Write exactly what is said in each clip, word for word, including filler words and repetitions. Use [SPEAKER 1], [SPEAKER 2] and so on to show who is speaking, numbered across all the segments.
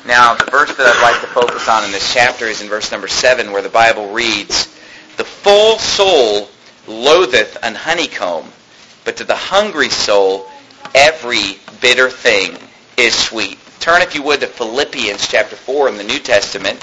[SPEAKER 1] Now, the verse that I'd like to focus on in this chapter is in verse number seven, where the Bible reads, "The full soul loatheth an honeycomb, but to the hungry soul every bitter thing is sweet." Turn, if you would, to Philippians chapter four in the New Testament.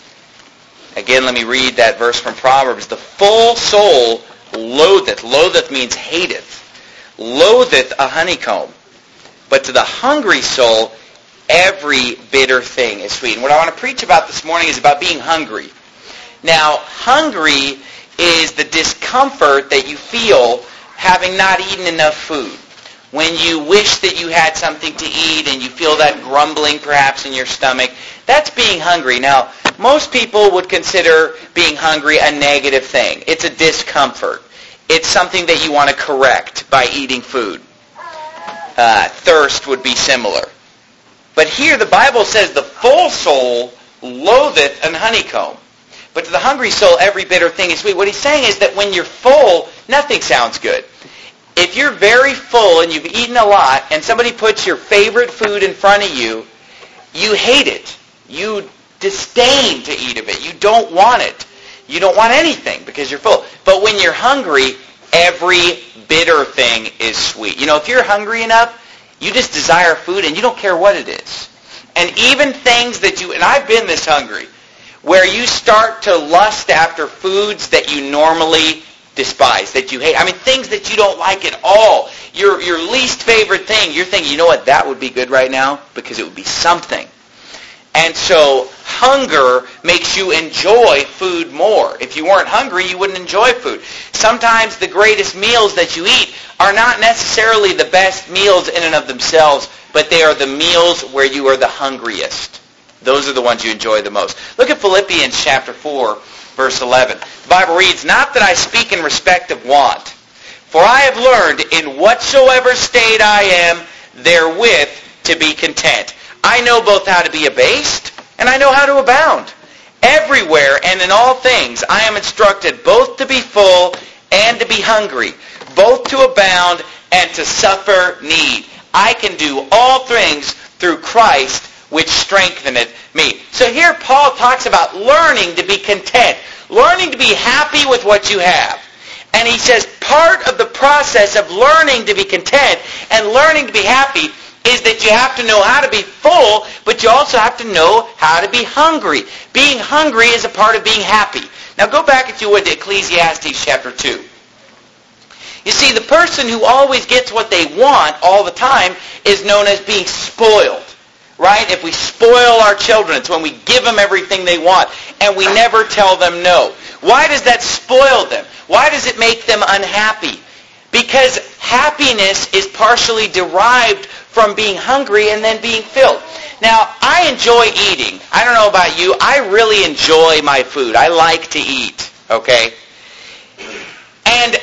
[SPEAKER 1] Again, let me read that verse from Proverbs. "The full soul loatheth," loatheth means hateth, "loatheth a honeycomb, but to the hungry soul every bitter thing is sweet." And what I want to preach about this morning is about being hungry. Now, hungry is the discomfort that you feel having not eaten enough food. When you wish that you had something to eat and you feel that grumbling perhaps in your stomach, that's being hungry. Now, most people would consider being hungry a negative thing. It's a discomfort. It's something that you want to correct by eating food. Uh, thirst would be similar. But here the Bible says the full soul loatheth an honeycomb, but to the hungry soul every bitter thing is sweet. What he's saying is that when you're full, nothing sounds good. If you're very full and you've eaten a lot and somebody puts your favorite food in front of you, you hate it. You disdain to eat of it. You don't want it. You don't want anything because you're full. But when you're hungry, every bitter thing is sweet. You know, if you're hungry enough, you just desire food and you don't care what it is. And even things that you, and I've been this hungry, where you start to lust after foods that you normally despise, that you hate. I mean, things that you don't like at all. Your, your least favorite thing, you're thinking, you know what, that would be good right now because it would be something. And so hunger makes you enjoy food more. If you weren't hungry, you wouldn't enjoy food. Sometimes the greatest meals that you eat are not necessarily the best meals in and of themselves, but they are the meals where you are the hungriest. Those are the ones you enjoy the most. Look at Philippians chapter four, verse eleven. The Bible reads, "Not that I speak in respect of want, for I have learned in whatsoever state I am therewith to be content. I know both how to be abased, and I know how to abound. Everywhere and in all things I am instructed both to be full and to be hungry, both to abound and to suffer need. I can do all things through Christ, which strengtheneth me." So here Paul talks about learning to be content, learning to be happy with what you have. And he says part of the process of learning to be content and learning to be happy is that you have to know how to be full, but you also have to know how to be hungry. Being hungry is a part of being happy. Now go back, if you would, to Ecclesiastes chapter two. You see, the person who always gets what they want all the time is known as being spoiled. Right? If we spoil our children, it's when we give them everything they want and we never tell them no. Why does that spoil them? Why does it make them unhappy? Because happiness is partially derived from being hungry and then being filled. Now, I enjoy eating. I don't know about you. I really enjoy my food. I like to eat. Okay? And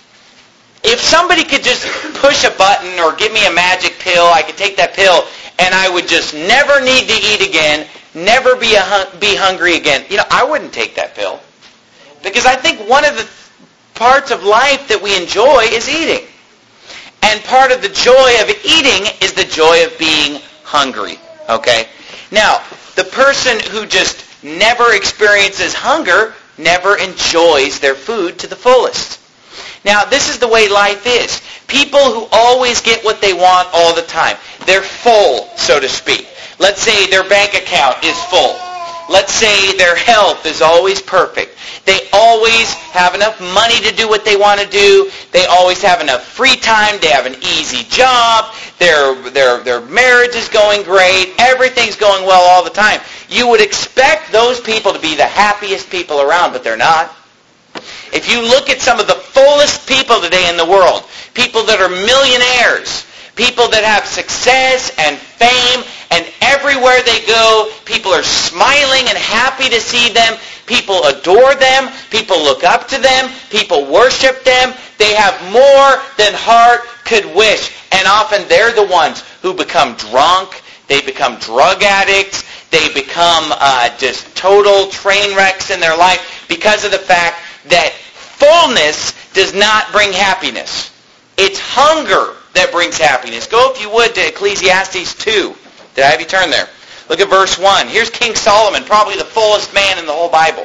[SPEAKER 1] if somebody could just push a button or give me a magic pill, I could take that pill and I would just never need to eat again, never be a hun- be hungry again. You know, I wouldn't take that pill. Because I think one of the parts of life that we enjoy is eating. And part of the joy of eating is the joy of being hungry. Okay? Now, the person who just never experiences hunger never enjoys their food to the fullest. Now, this is the way life is. People who always get what they want all the time. They're full, so to speak. Let's say their bank account is full. Let's say their health is always perfect. They always have enough money to do what they want to do. They always have enough free time. They have an easy job. Their, their, their marriage is going great. Everything's going well all the time. You would expect those people to be the happiest people around, but they're not. If you look at some of the fullest people today in the world, people that are millionaires, people that have success and fame, and everywhere they go, people are smiling and happy to see them. People adore them. People look up to them. People worship them. They have more than heart could wish. And often they're the ones who become drunk. They become drug addicts. They become uh, just total train wrecks in their life because of the fact that fullness does not bring happiness. It's hunger that brings happiness. Go, if you would, to Ecclesiastes two. Did I have you turn there? Look at verse one. Here's King Solomon, probably the fullest man in the whole Bible.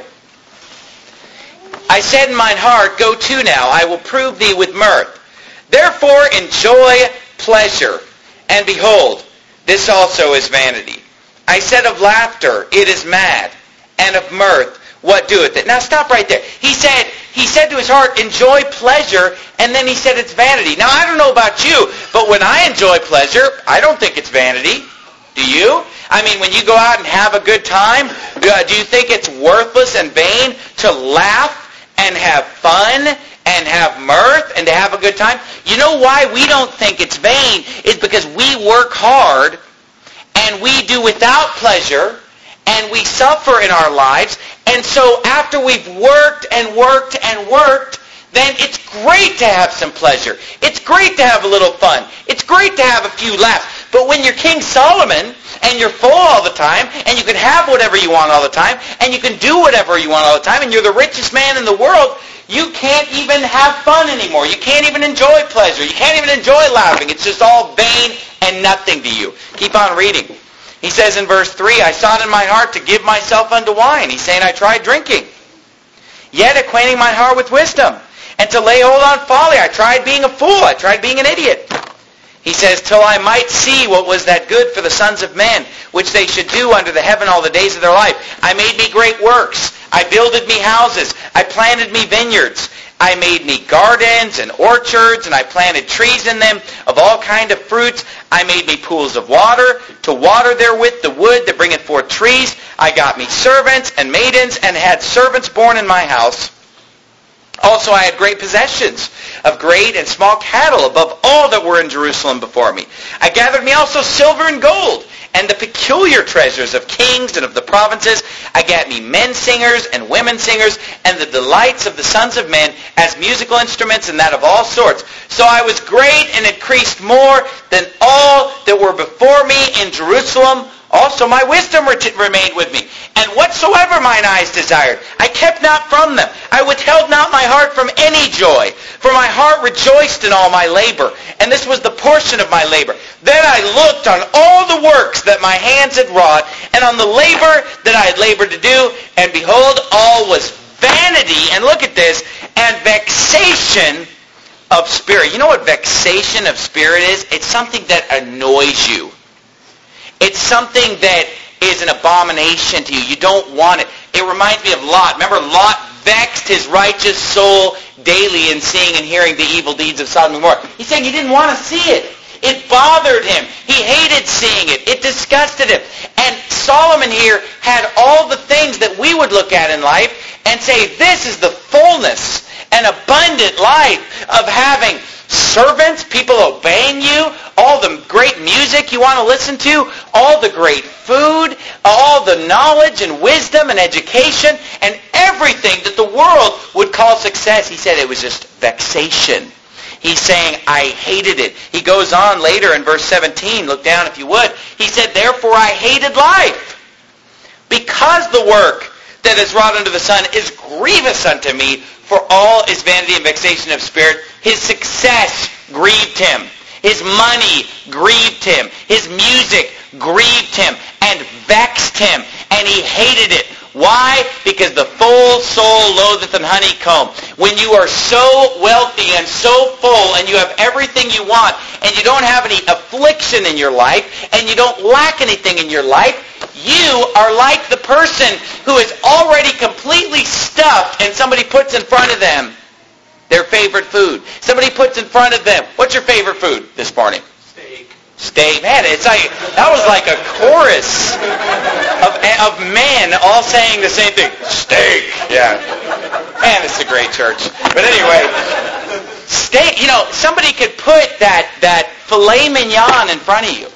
[SPEAKER 1] I said in mine heart, go to now, I will prove thee with mirth. Therefore enjoy pleasure, and behold, this also is vanity. I said of laughter, it is mad, and of mirth, what doeth it? Now stop right there. He said, he said to his heart, enjoy pleasure, and then he said it's vanity. Now I don't know about you, but when I enjoy pleasure, I don't think it's vanity. Do you? I mean, when you go out and have a good time, do you think it's worthless and vain to laugh and have fun and have mirth and to have a good time? You know why we don't think it's vain is because we work hard and we do without pleasure and we suffer in our lives. And so after we've worked and worked and worked, then it's great to have some pleasure. It's great to have a little fun. It's great to have a few laughs. But when you're King Solomon and you're full all the time and you can have whatever you want all the time and you can do whatever you want all the time and you're the richest man in the world, you can't even have fun anymore. You can't even enjoy pleasure. You can't even enjoy laughing. It's just all vain and nothing to you. Keep on reading. He says in verse three, I sought in my heart to give myself unto wine. He's saying I tried drinking. Yet acquainting my heart with wisdom. And to lay hold on folly. I tried being a fool. I tried being an idiot. He says, till I might see what was that good for the sons of men, which they should do under the heaven all the days of their life. I made me great works. I builded me houses. I planted me vineyards. I made me gardens and orchards, and I planted trees in them of all kind of fruits. I made me pools of water, to water therewith the wood that bringeth forth trees. I got me servants and maidens, and had servants born in my house. Also I had great possessions of great and small cattle above all that were in Jerusalem before me. I gathered me also silver and gold, and the peculiar treasures of kings and of the provinces. I gat me men singers and women singers, and the delights of the sons of men as musical instruments, and that of all sorts. So I was great and increased more than all that were before me in Jerusalem. Also my wisdom remained with me, and whatsoever mine eyes desired, I kept not from them. I withheld not my heart from any joy, for my heart rejoiced in all my labor, and this was the portion of my labor. Then I looked on all the works that my hands had wrought, and on the labor that I had labored to do, and behold, all was vanity, and look at this, and vexation of spirit. You know what vexation of spirit is? It's something that annoys you. It's something that is an abomination to you. You don't want it. It reminds me of Lot. Remember, Lot vexed his righteous soul daily in seeing and hearing the evil deeds of Sodom and Gomorrah. He's saying he didn't want to see it. It bothered him. He hated seeing it. It disgusted him. And Solomon here had all the things that we would look at in life and say, this is the fullness and abundant life of having servants, people obeying you, all the great music you want to listen to, all the great food, all the knowledge and wisdom and education, and everything that the world would call success. He said it was just vexation. He's saying, I hated it. He goes on later in verse seventeen, look down if you would. He said, therefore I hated life, because the work that is wrought under the sun is grievous unto me, for all is vanity and vexation of spirit. His success grieved him. His money grieved him. His music grieved him and vexed him, and he hated it. Why? Because the full soul loatheth an honeycomb. When you are so wealthy and so full and you have everything you want and you don't have any affliction in your life and you don't lack anything in your life, you are like the person who is already completely stuffed and somebody puts in front of them their favorite food. Somebody puts in front of them, what's your favorite food this morning?
[SPEAKER 2] Steak.
[SPEAKER 1] Steak. Man, it's like, that was like a chorus of, of men all saying the same thing. Steak. Yeah. Man, it's a great church. But anyway, steak, you know, somebody could put that, that filet mignon in front of you.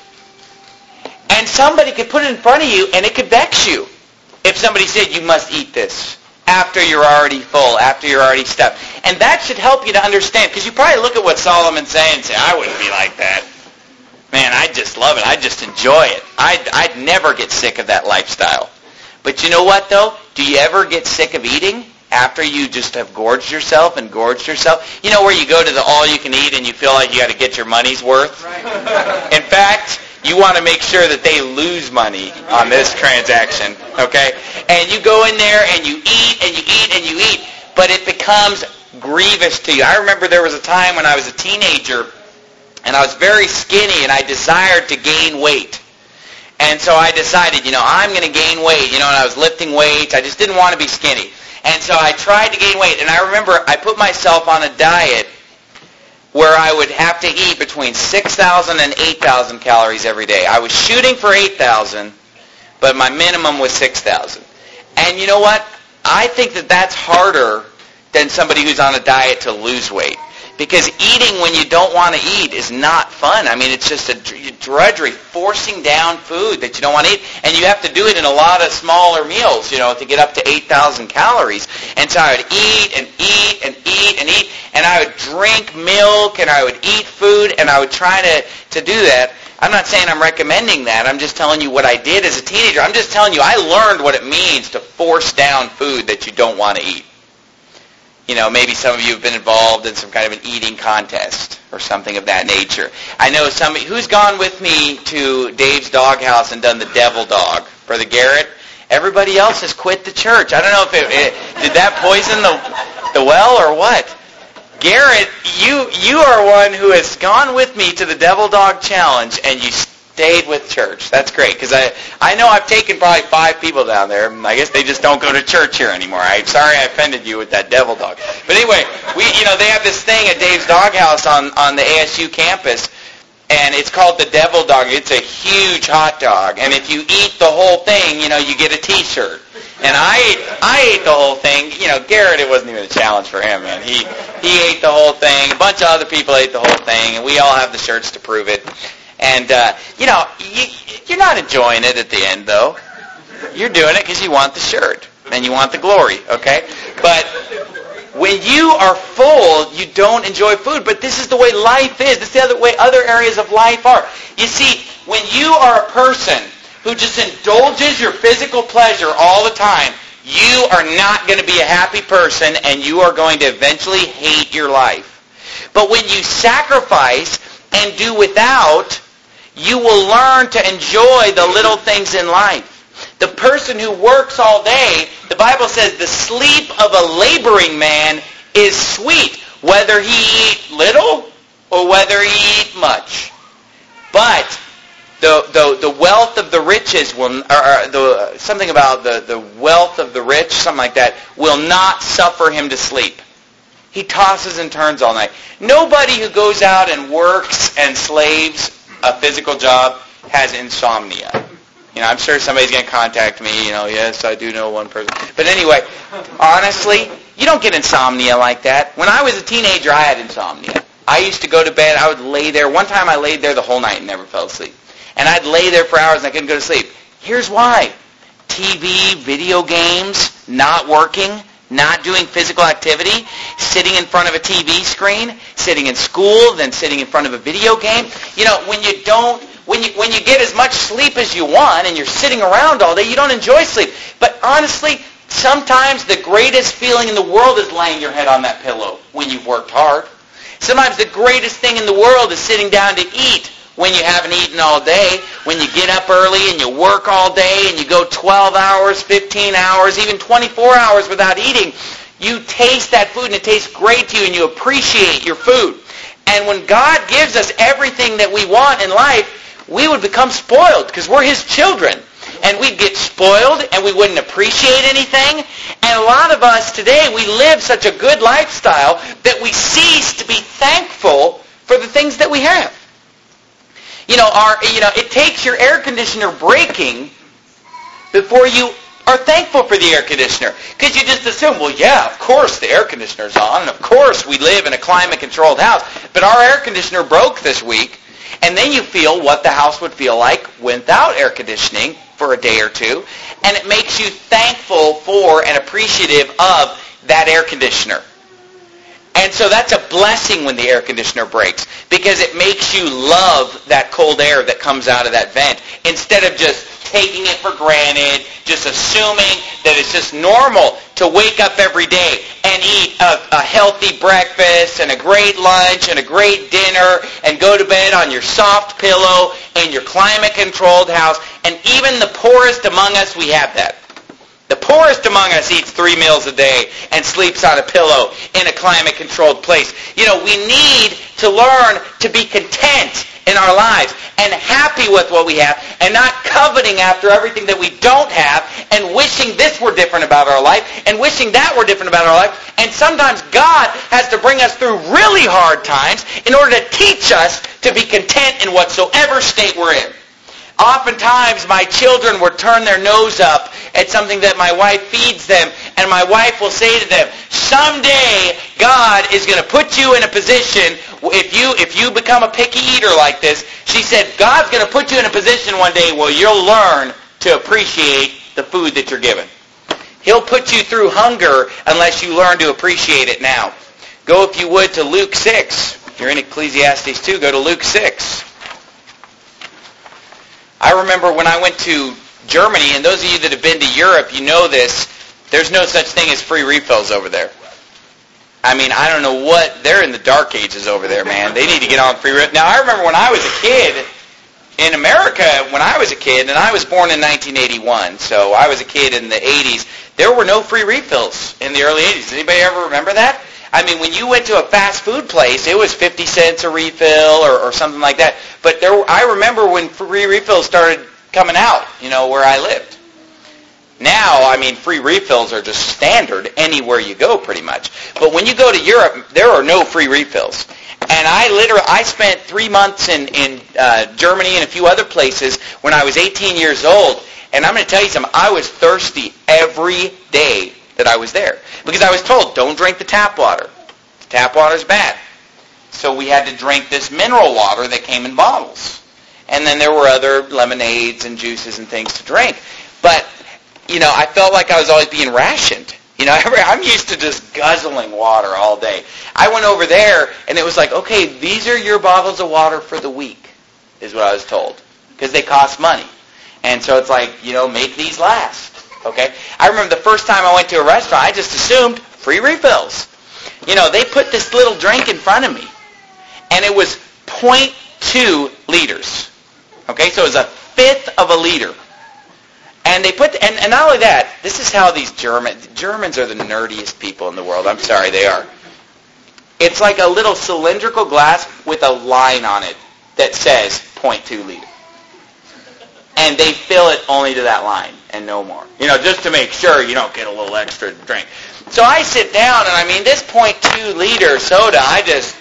[SPEAKER 1] And somebody could put it in front of you and it could vex you. If somebody said you must eat this after you're already full, after you're already stuffed. And that should help you to understand, because you probably look at what Solomon's saying and say, I wouldn't be like that. Man, I just love it. I just enjoy it. I'd, I'd never get sick of that lifestyle. But you know what, though? Do you ever get sick of eating after you just have gorged yourself and gorged yourself? You know where you go to the all-you-can-eat and you feel like you got to get your money's worth?
[SPEAKER 2] Right.
[SPEAKER 1] In fact, You want to make sure that they lose money on this transaction, okay? And you go in there and you eat and you eat and you eat, but it becomes grievous to you. I remember there was a time when I was a teenager and I was very skinny and I desired to gain weight. And so I decided, you know, I'm going to gain weight, you know, and I was lifting weights. I just didn't want to be skinny. And so I tried to gain weight. And I remember I put myself on a diet where I would have to eat between six thousand and eight thousand calories every day. I was shooting for eight thousand, but my minimum was six thousand. And you know what? I think that that's harder than somebody who's on a diet to lose weight. Because eating when you don't want to eat is not fun. I mean, it's just a drudgery, forcing down food that you don't want to eat. And you have to do it in a lot of smaller meals, you know, to get up to eight thousand calories. And so I would eat and eat and eat and eat. And I would drink milk and I would eat food and I would try to, to do that. I'm not saying I'm recommending that. I'm just telling you what I did as a teenager. I'm just telling you I learned what it means to force down food that you don't want to eat. You know, maybe some of you have been involved in some kind of an eating contest or something of that nature. I know somebody who's gone with me to Dave's Doghouse and done the devil dog, Brother Garrett. Everybody else has quit the church. I don't know if it, it did that poison the the well or what. Garrett, you you are one who has gone with me to the devil dog challenge and you stayed with church. That's great, because I, I know I've taken probably five people down there. I guess they just don't go to church here anymore. I'm sorry I offended you with that devil dog. But anyway, we you know they have this thing at Dave's Doghouse on, on the A S U campus, and it's called the devil dog. It's a huge hot dog, and if you eat the whole thing, you know, you get a T-shirt. And I ate, I ate the whole thing. You know, Garrett, it wasn't even a challenge for him, man. He he ate the whole thing. A bunch of other people ate the whole thing, and we all have the shirts to prove it. And, uh, you know, you, you're not enjoying it at the end, though. You're doing it because you want the shirt and you want the glory, okay? But when you are full, you don't enjoy food. But this is the way life is. This is the other way other areas of life are. You see, when you are a person who just indulges your physical pleasure all the time, you are not going to be a happy person and you are going to eventually hate your life. But when you sacrifice and do without, you will learn to enjoy the little things in life. The person who works all day, the Bible says the sleep of a laboring man is sweet, whether he eat little or whether he eat much. But the the, the wealth of the riches will, or the something about the, the wealth of the rich, something like that, will not suffer him to sleep. He tosses and turns all night. Nobody who goes out and works and slaves a physical job has insomnia. You know, I'm sure somebody's going to contact me, you know, yes, I do know one person. But anyway, honestly, you don't get insomnia like that. When I was a teenager, I had insomnia. I used to go to bed, I would lay there. One time I laid there the whole night and never fell asleep. And I'd lay there for hours and I couldn't go to sleep. Here's why. T V, video games, not working, not doing physical activity, sitting in front of a T V screen, sitting in school, then sitting in front of a video game. You know, when you don't, when you when you get as much sleep as you want and you're sitting around all day, you don't enjoy sleep. But honestly, sometimes the greatest feeling in the world is laying your head on that pillow when you've worked hard. Sometimes the greatest thing in the world is sitting down to eat when you haven't eaten all day, when you get up early and you work all day and you go twelve hours, fifteen hours, even twenty-four hours without eating. You taste that food and it tastes great to you and you appreciate your food. And when God gives us everything that we want in life, we would become spoiled because we're His children. And we'd get spoiled and we wouldn't appreciate anything. And a lot of us today, we live such a good lifestyle that we cease to be thankful for the things that we have. You know, our, you know, it takes your air conditioner breaking before you are thankful for the air conditioner. Because you just assume, well, yeah, of course the air conditioner's on, and of course we live in a climate-controlled house. But our air conditioner broke this week, and then you feel what the house would feel like without air conditioning for a day or two, and it makes you thankful for and appreciative of that air conditioner. And so that's a blessing when the air conditioner breaks, because it makes you love that cold air that comes out of that vent instead of just taking it for granted, just assuming that it's just normal to wake up every day and and eat a, a healthy breakfast and a great lunch and a great dinner and go to bed on your soft pillow in your climate-controlled house. And even the poorest among us, we have that. The poorest among us eats three meals a day and sleeps on a pillow in a climate-controlled place. You know, we need to learn to be content in our lives and happy with what we have and not coveting after everything that we don't have and wishing this were different about our life and wishing that were different about our life. And sometimes God has to bring us through really hard times in order to teach us to be content in whatsoever state we're in. Oftentimes, my children will turn their nose up at something that my wife feeds them, and my wife will say to them, someday God is going to put you in a position, if you if you become a picky eater like this, she said, God's going to put you in a position one day where you'll learn to appreciate the food that you're given. He'll put you through hunger unless you learn to appreciate it now. Go, if you would, to Luke six. If you're in Ecclesiastes two, go to Luke six. I remember when I went to Germany, and those of you that have been to Europe, you know this, there's no such thing as free refills over there. I mean, I don't know what, they're in the dark ages over there, man. They need to get on free refills. Now, I remember when I was a kid, in America, when I was a kid, and I was born in nineteen eighty-one, so I was a kid in the eighties, there were no free refills in the early eighties. Does anybody ever remember that? I mean, when you went to a fast food place, it was fifty cents a refill or, or something like that. But there, I remember when free refills started coming out, you know, where I lived. Now, I mean, free refills are just standard anywhere you go pretty much. But when you go to Europe, there are no free refills. And I literally, I spent three months in, in uh, Germany and a few other places when I was eighteen years old. And I'm going to tell you something, I was thirsty every day that I was there. Because I was told, don't drink the tap water. The tap water's bad. So we had to drink this mineral water that came in bottles. And then there were other lemonades and juices and things to drink. But, you know, I felt like I was always being rationed. You know, I'm used to just guzzling water all day. I went over there, and it was like, okay, these are your bottles of water for the week, is what I was told. Because they cost money. And so it's like, you know, make these last. Okay? I remember the first time I went to a restaurant, I just assumed free refills. You know, they put this little drink in front of me, and it was zero point two liters. Okay? So it was a fifth of a liter. And they put, and, and not only that, this is how these German, Germans are the nerdiest people in the world. I'm sorry, they are. It's like a little cylindrical glass with a line on it that says zero point two liter. And they fill it only to that line and no more. You know, just to make sure you don't get a little extra drink. So I sit down, and I mean, this zero point two liter soda, I just,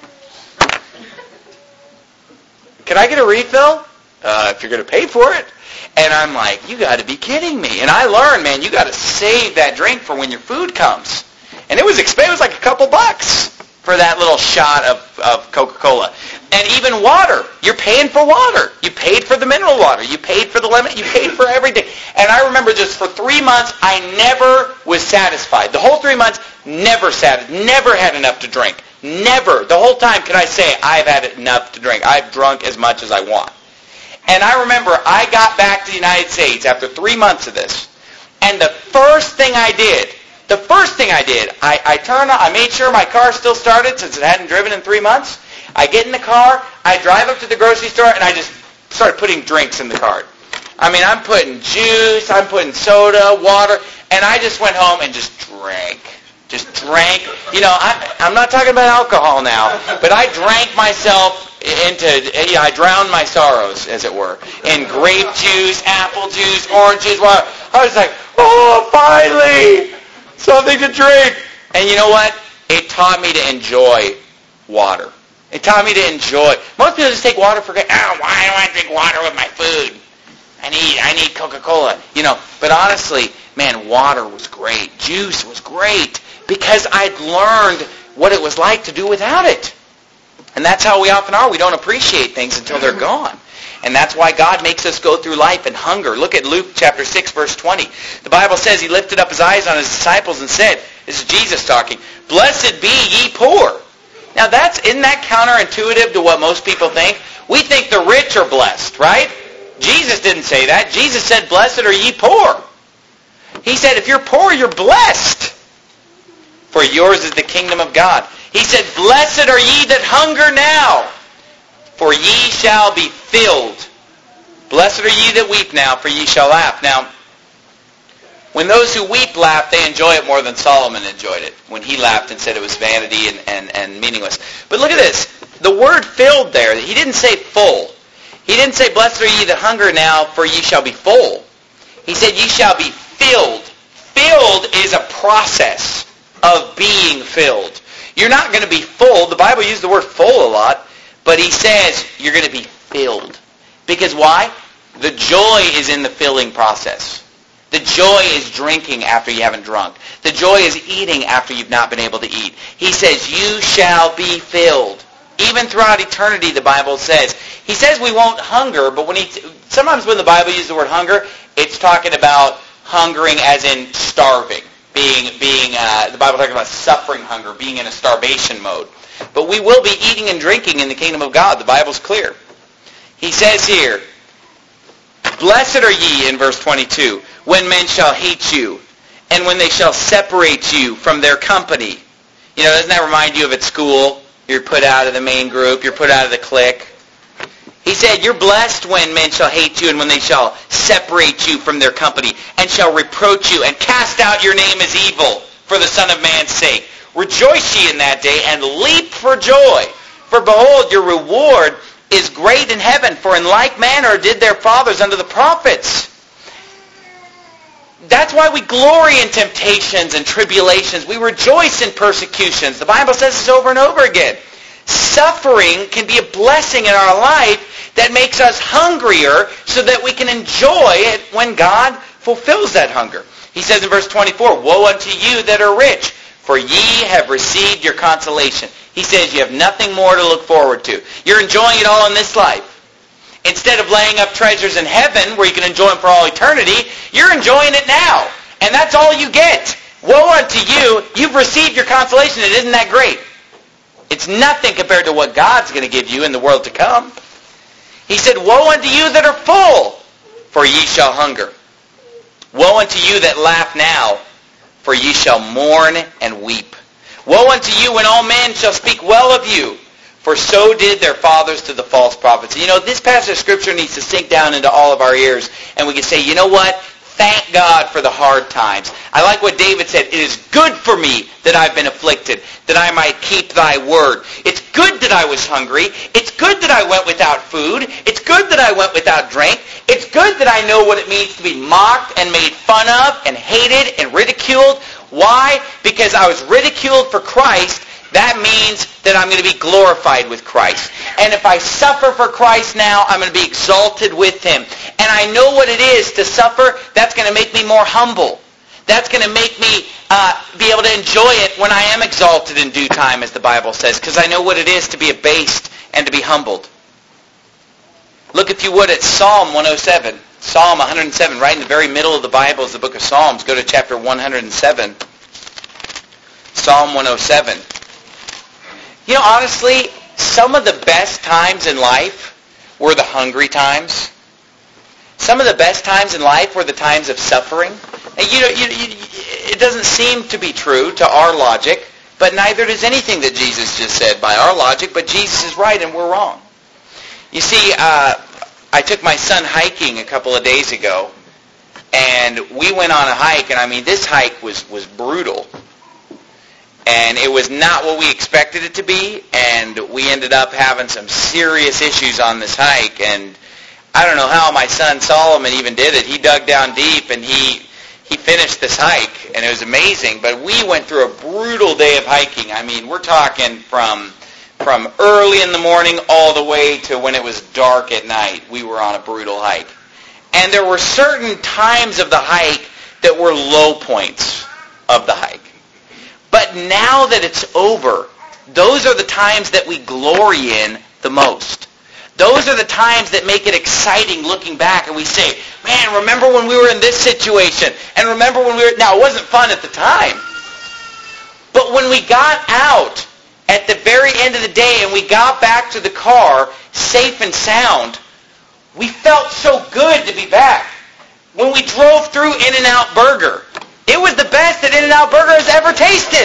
[SPEAKER 1] can I get a refill? Uh, if you're going to pay for it. And I'm like, you got to be kidding me. And I learned, man, you got to save that drink for when your food comes. And it was expensive. It was like a couple bucks for that little shot of, of Coca-Cola. And even water. You're paying for water. You paid for the mineral water. You paid for the lemon. You paid for everything. And I remember just for three months, I never was satisfied. The whole three months, never satisfied. Never had enough to drink. Never. The whole time can I say I've had enough to drink. I've drunk as much as I want. And I remember I got back to the United States after three months of this. And the first thing I did, the first thing I did, I, I turned on, I made sure my car still started since it hadn't driven in three months. I get in the car, I drive up to the grocery store, and I just started putting drinks in the cart. I mean, I'm putting juice, I'm putting soda, water, and I just went home and just drank. Just drank. You know, I, I'm not talking about alcohol now, but I drank myself into, yeah, I drowned my sorrows, as it were, in grape juice, apple juice, orange juice, water. I was like, oh, finally, something to drink. And you know what? It taught me to enjoy water. It taught me to enjoy. Most people just take water for granted. Oh, why do I drink water with my food? I need, I need Coca-Cola. You know, but honestly, man, water was great. Juice was great because I'd learned what it was like to do without it. And that's how we often are. We don't appreciate things until they're gone. And that's why God makes us go through life in hunger. Look at Luke chapter six, verse twenty. The Bible says he lifted up his eyes on his disciples and said, this is Jesus talking, blessed be ye poor. Now that's, isn't that counterintuitive to what most people think? We think the rich are blessed, right? Jesus didn't say that. Jesus said, blessed are ye poor. He said, if you're poor, you're blessed. for yours is the kingdom of God. He said, blessed are ye that hunger now, for ye shall be filled. Blessed are ye that weep now, for ye shall laugh. Now, when those who weep laugh, they enjoy it more than Solomon enjoyed it, when he laughed and said it was vanity and, and, and meaningless. But look at this. The word filled there, he didn't say full. He didn't say, blessed are ye that hunger now, for ye shall be full. He said, ye shall be filled. Filled is a process of being filled. You're not going to be full. The Bible uses the word full a lot, but he says you're going to be filled. Because why? The joy is in the filling process. The joy is drinking after you haven't drunk. The joy is eating after you've not been able to eat. He says, you shall be filled. Even throughout eternity, the Bible says. He says we won't hunger, but when he sometimes when the Bible uses the word hunger, it's talking about hungering as in starving. Being, being uh, the Bible talks about suffering hunger, being in a starvation mode. But we will be eating and drinking in the kingdom of God. The Bible's clear. He says here, blessed are ye, in verse twenty-two, when men shall hate you, and when they shall separate you from their company. You know, doesn't that remind you of at school? You're put out of the main group, you're put out of the clique. He said, you're blessed when men shall hate you, and when they shall separate you from their company, and shall reproach you, and cast out your name as evil for the Son of Man's sake. Rejoice ye in that day, and leap for joy. For behold, your reward is great in heaven, for in like manner did their fathers unto the prophets. That's why we glory in temptations and tribulations. We rejoice in persecutions. The Bible says this over and over again. Suffering can be a blessing in our life that makes us hungrier so that we can enjoy it when God fulfills that hunger. He says in verse twenty-four, woe unto you that are rich, for ye have received your consolation. He says you have nothing more to look forward to. You're enjoying it all in this life. Instead of laying up treasures in heaven where you can enjoy them for all eternity, you're enjoying it now. And that's all you get. Woe unto you, you've received your consolation, and isn't that great? It's nothing compared to what God's going to give you in the world to come. He said, woe unto you that are full, for ye shall hunger. Woe unto you that laugh now, for ye shall mourn and weep. Woe unto you when all men shall speak well of you, for so did their fathers to the false prophets. You know, this passage of Scripture needs to sink down into all of our ears, and we can say, you know what? Thank God for the hard times. I like what David said. It is good for me that I've been afflicted, that I might keep thy word. It's good that I was hungry. It's good that I went without food. It's good that I went without drink. It's good that I know what it means to be mocked and made fun of and hated and ridiculed. Why? Because I was ridiculed for Christ. That means that I'm going to be glorified with Christ. And if I suffer for Christ now, I'm going to be exalted with him. And I know what it is to suffer. That's going to make me more humble. That's going to make me uh, be able to enjoy it when I am exalted in due time, as the Bible says, because I know what it is to be abased and to be humbled. Look, if you would, at Psalm one oh seven. Psalm one hundred seven, right in the very middle of the Bible is the book of Psalms. Go to chapter one hundred seven. Psalm one oh seven. You know, honestly, some of the best times in life were the hungry times. Some of the best times in life were the times of suffering. And you know, you, you, it doesn't seem to be true to our logic, but neither does anything that Jesus just said by our logic, but Jesus is right and we're wrong. You see, uh, I took my son hiking a couple of days ago, and we went on a hike, and I mean, this hike was, was brutal. And it was not what we expected it to be, and we ended up having some serious issues on this hike. And I don't know how my son Solomon even did it. He dug down deep, and he he finished this hike, and it was amazing. But we went through a brutal day of hiking. I mean, we're talking from from early in the morning all the way to when it was dark at night. We were on a brutal hike. And there were certain times of the hike that were low points of the hike. But now that it's over, those are the times that we glory in the most. Those are the times that make it exciting looking back, and we say, man, remember when we were in this situation? And remember when we were... Now, it wasn't fun at the time. But when we got out at the very end of the day and we got back to the car safe and sound, we felt so good to be back. When we drove through In-N-Out Burger, It was the best that In-N-Out Burger has ever tasted.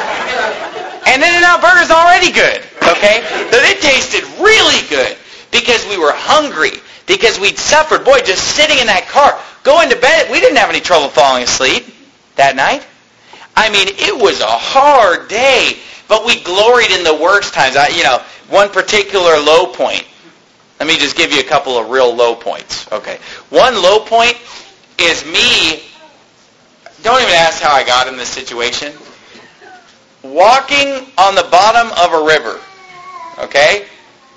[SPEAKER 1] And In-N-Out Burger's already good, okay? But it tasted really good because we were hungry, because we'd suffered. Boy, just sitting in that car, going to bed, we didn't have any trouble falling asleep that night. I mean, it was a hard day, but we gloried in the worst times. I, you know, one particular low point. Let me just give you a couple of real low points, okay? One low point is me, don't even ask how I got in this situation, walking on the bottom of a river, okay?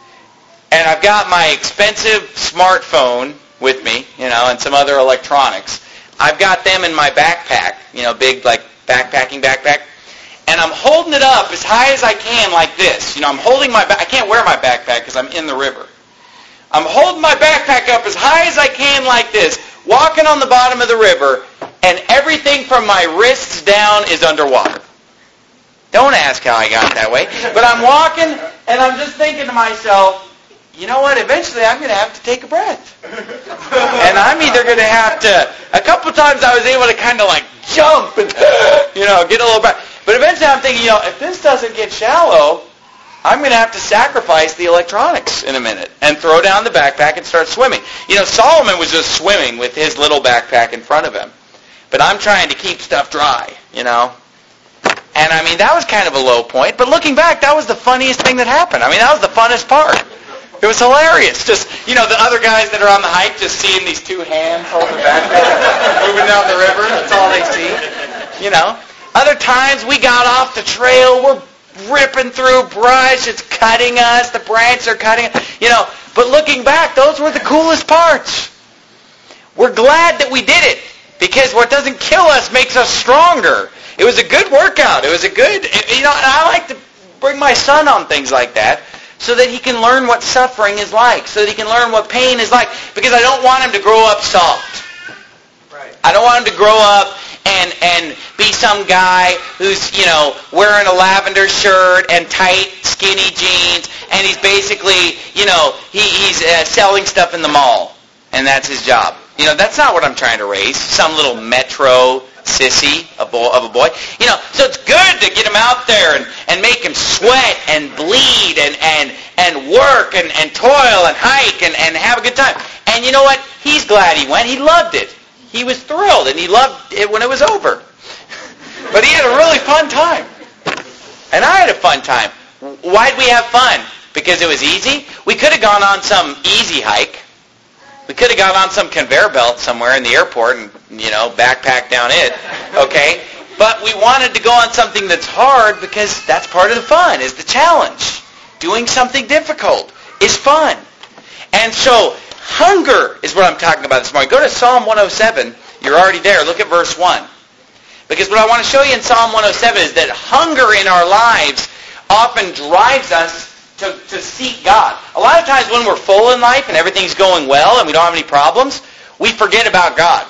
[SPEAKER 1] And I've got my expensive smartphone with me, you know, and some other electronics. I've got them in my backpack, you know, big, like, backpacking backpack. And I'm holding it up as high as I can like this. You know, I'm holding my back. I can't wear my backpack because I'm in the river. I'm holding my backpack up as high as I can like this, walking on the bottom of the river, and everything from my wrists down is underwater. Don't ask how I got that way. But I'm walking, and I'm just thinking to myself, you know what, eventually I'm going to have to take a breath. And I'm either going to have to, a couple times I was able to kind of like jump and, you know, get a little breath. But eventually I'm thinking, you know, if this doesn't get shallow, I'm going to have to sacrifice the electronics in a minute and throw down the backpack and start swimming. You know, Solomon was just swimming with his little backpack in front of him. But I'm trying to keep stuff dry, you know. And, I mean, that was kind of a low point. But looking back, that was the funniest thing that happened. I mean, that was the funnest part. It was hilarious. Just, you know, the other guys that are on the hike just seeing these two hands holding the backpack, moving down the river. That's all they see, you know. Other times we got off the trail. We're ripping through brush. It's cutting us. The branches are cutting us. You know, but looking back, those were the coolest parts. We're glad that we did it because what doesn't kill us makes us stronger. It was a good workout. It was a good, you know, and I like to bring my son on things like that so that he can learn what suffering is like, so that he can learn what pain is like, because I don't want him to grow up soft. Right. I don't want him to grow up and and be some guy who's, you know, wearing a lavender shirt and tight, skinny jeans, and he's basically, you know, he, he's uh, selling stuff in the mall, and that's his job. You know, that's not what I'm trying to raise. Some little metro sissy of a boy. You know, so it's good to get him out there and, and make him sweat and bleed and, and, and work and, and toil and hike and, and have a good time. And you know what? He's glad he went. He loved it. He was thrilled, and he loved it when it was over. But he had a really fun time. And I had a fun time. Why'd we have fun? Because it was easy? We could have gone on some easy hike. We could have gone on some conveyor belt somewhere in the airport and, you know, backpack down it, okay? But we wanted to go on something that's hard because that's part of the fun, is the challenge. Doing something difficult is fun. And so hunger is what I'm talking about this morning. Go to Psalm one oh seven. You're already there. Look at verse one. Because what I want to show you in Psalm one oh seven is that hunger in our lives often drives us To, to seek God. A lot of times when we're full in life and everything's going well and we don't have any problems, we forget about God.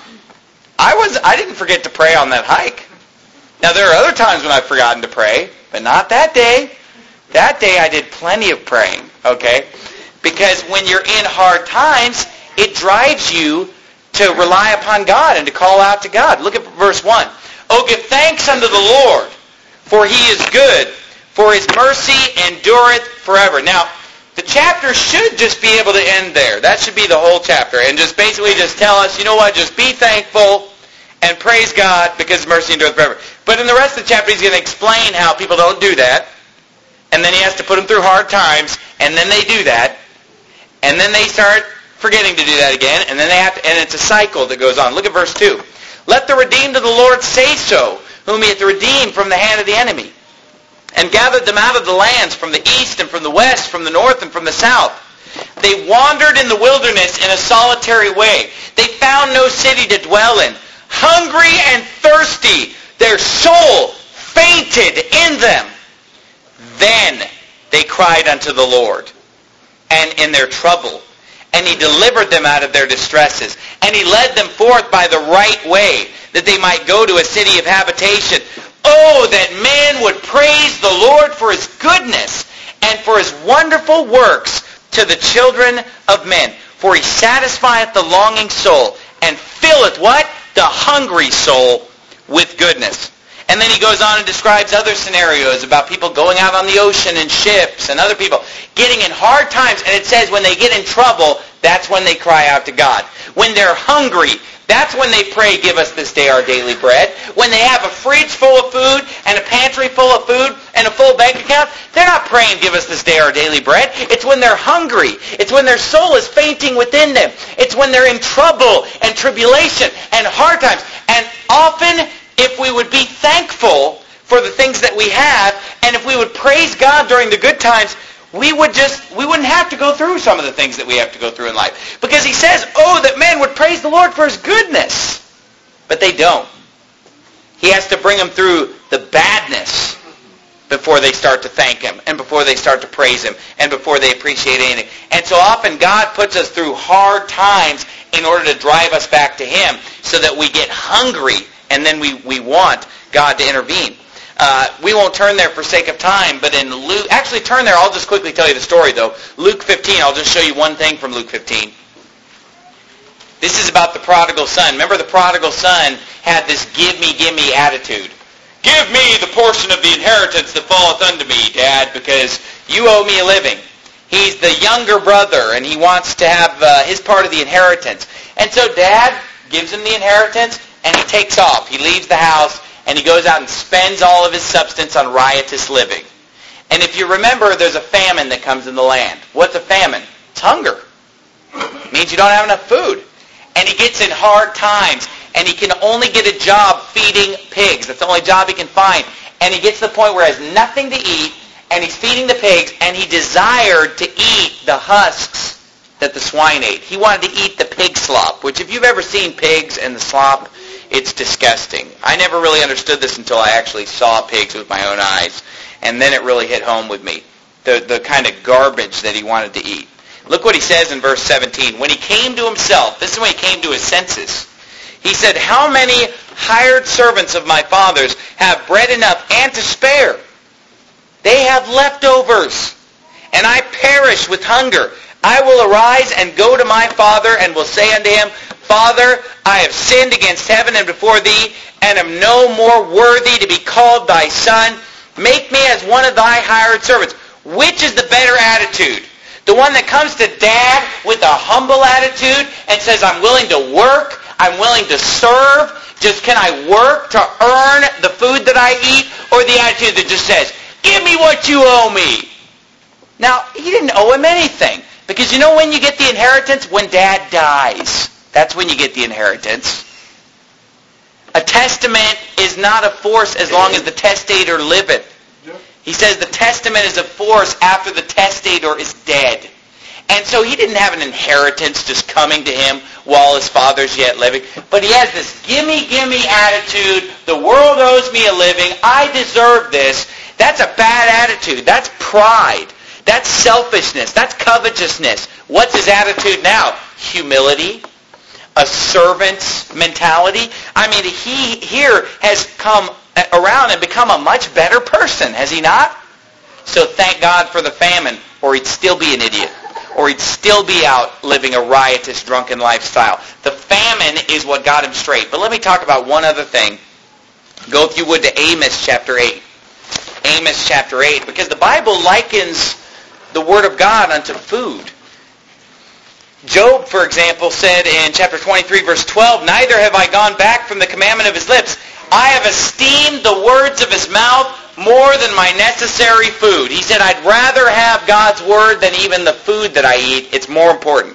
[SPEAKER 1] I was I didn't forget to pray on that hike. Now there are other times when I've forgotten to pray, but not that day. That day I did plenty of praying, okay? Because when you're in hard times, it drives you to rely upon God and to call out to God. Look at verse one. Oh, give thanks unto the Lord, for he is good, for his mercy endureth forever. Now, the chapter should just be able to end there. That should be the whole chapter. And just basically just tell us, you know what, just be thankful and praise God because his mercy endureth forever. But in the rest of the chapter, he's going to explain how people don't do that. And then he has to put them through hard times. And then they do that. And then they start forgetting to do that again. And then they have to, and it's a cycle that goes on. Look at verse two. Let the redeemed of the Lord say so, whom he hath redeemed from the hand of the enemy, and gathered them out of the lands from the east and from the west, from the north and from the south. They wandered in the wilderness in a solitary way. They found no city to dwell in. Hungry and thirsty, their soul fainted in them. Then they cried unto the Lord, and in their trouble, and he delivered them out of their distresses, and he led them forth by the right way, that they might go to a city of habitation. Oh, that man would praise the Lord for his goodness and for his wonderful works to the children of men. For he satisfieth the longing soul and filleth what? The hungry soul with goodness. And then he goes on and describes other scenarios about people going out on the ocean in ships and other people getting in hard times. And it says when they get in trouble, that's when they cry out to God. When they're hungry, that's when they pray, give us this day our daily bread. When they have a fridge full of food and a pantry full of food and a full bank account, they're not praying, give us this day our daily bread. It's when they're hungry. It's when their soul is fainting within them. It's when they're in trouble and tribulation and hard times. And often, if we would be thankful for the things that we have, and if we would praise God during the good times, we would just, we wouldn't have to go through some of the things that we have to go through in life. Because he says, oh, that men would praise the Lord for his goodness. But they don't. He has to bring them through the badness before they start to thank him, and before they start to praise him, and before they appreciate anything. And so often God puts us through hard times in order to drive us back to him so that we get hungry, and then we, we want God to intervene. Uh, we won't turn there for sake of time, but in Luke, actually turn there, I'll just quickly tell you the story though. Luke fifteen, I'll just show you one thing from Luke fifteen. This is about the prodigal son. Remember the prodigal son had this give me, give me attitude. Give me the portion of the inheritance that falleth unto me, Dad, because you owe me a living. He's the younger brother, and he wants to have uh, his part of the inheritance. And so Dad gives him the inheritance, and he takes off. He leaves the house, and he goes out and spends all of his substance on riotous living. And if you remember, there's a famine that comes in the land. What's a famine? It's hunger. It means you don't have enough food. And he gets in hard times, and he can only get a job feeding pigs. That's the only job he can find. And he gets to the point where he has nothing to eat, and he's feeding the pigs, and he desired to eat the husks that the swine ate. He wanted to eat the pig slop, which if you've ever seen pigs and the slop, it's disgusting. I never really understood this until I actually saw pigs with my own eyes, and then it really hit home with me, the, the kind of garbage that he wanted to eat. Look what he says in verse seventeen. When he came to himself, this is when he came to his senses, he said, how many hired servants of my father's have bread enough and to spare? They have leftovers, and I perish with hunger. I will arise and go to my father, and will say unto him, Father, I have sinned against heaven and before thee, and am no more worthy to be called thy son. Make me as one of thy hired servants. Which is the better attitude? The one that comes to Dad with a humble attitude and says, I'm willing to work, I'm willing to serve, just can I work to earn the food that I eat? Or the attitude that just says, give me what you owe me. Now, he didn't owe him anything. Because you know when you get the inheritance? When Dad dies. That's when you get the inheritance. A testament is not a force as long as the testator liveth. He says the testament is a force after the testator is dead. And so he didn't have an inheritance just coming to him while his father's yet living. But he has this gimme, gimme attitude. The world owes me a living. I deserve this. That's a bad attitude. That's pride. That's selfishness. That's covetousness. What's his attitude now? Humility. A servant's mentality. I mean, he here has come around and become a much better person, has he not? So thank God for the famine, or he'd still be an idiot. Or he'd still be out living a riotous, drunken lifestyle. The famine is what got him straight. But let me talk about one other thing. Go, if you would, to Amos chapter eight. Amos chapter eight, because the Bible likens the Word of God unto food. Job, for example, said in chapter twenty-three, verse twelve, neither have I gone back from the commandment of his lips. I have esteemed the words of his mouth more than my necessary food. He said, I'd rather have God's word than even the food that I eat. It's more important.